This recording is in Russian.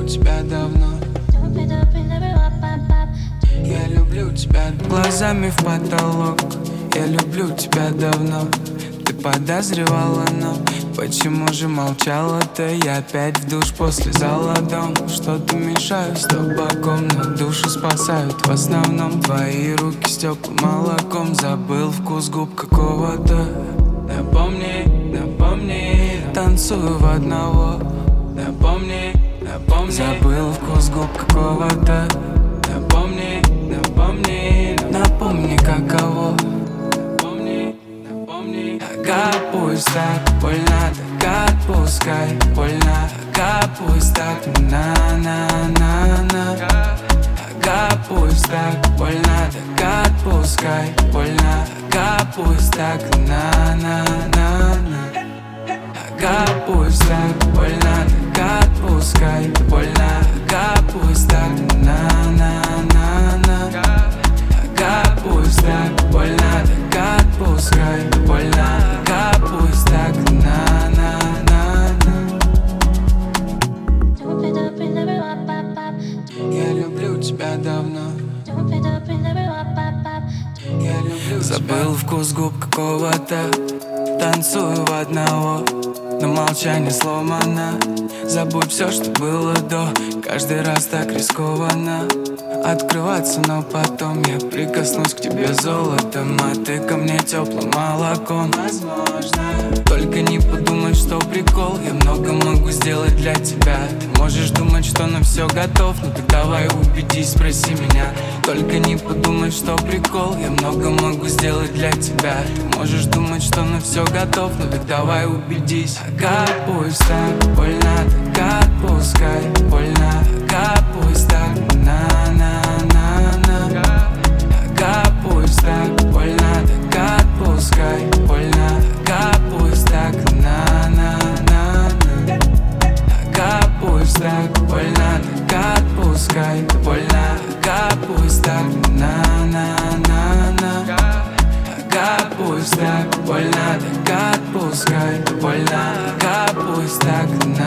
тебя давно. Я люблю тебя глазами в потолок. Я люблю тебя давно. Ты подозревала, но почему же молчала-то? Я опять в душ после зала дом. Что-то мешаю с табаком, но душу спасают в основном твои руки с теплым молоком. Забыл вкус губ какого-то. Напомни, напомни, танцую в одного. Напомни, напомни, забыл вкус губ какого-то. Напомни, напомни, напомни каково. Напомни, напомни. Ага, пусть так больно, так отпускай. Больно, ага, пусть так на-на-на-на. Ага, пусть так больно, так отпускай. Больно, ага, пусть так на-на-на-на. Ага, пусть так больно, так отпускай. Больно, ага, пусть так на-на-на-на. Ага, пусть так больно, так отпускай. Больно, ага, пусть так на-на-на-на. Я люблю тебя давно. Я люблю забыл вкус губ какого-то. Танцую в одного, но молчание сломано. Забудь все, что было до. Каждый раз так рискованно открываться, но потом я прикоснусь к тебе золотом, а ты ко мне теплым молоком. Возможно, только не подумай, что прикол. Я много могу сделать для тебя. Ты можешь думать, что на все готов, но так давай убедись, спроси меня. Только не подумай, что прикол. Я много могу сделать для тебя. Ты можешь думать, что на все готов, но так давай убедись. Ага, пусть так больно, так отпускай. Больно, ага, пусть так на-на-на-на. Ага, пусть так больно, так отпускай. Больно, ага, пусть так на-на-на-на. Ага, пусть так больно, так отпускай. Больно, ага, пусть так на-на-на-на. Ага, пусть так больно, так отпускай. Больно, ага, пусть так на-на-на-на.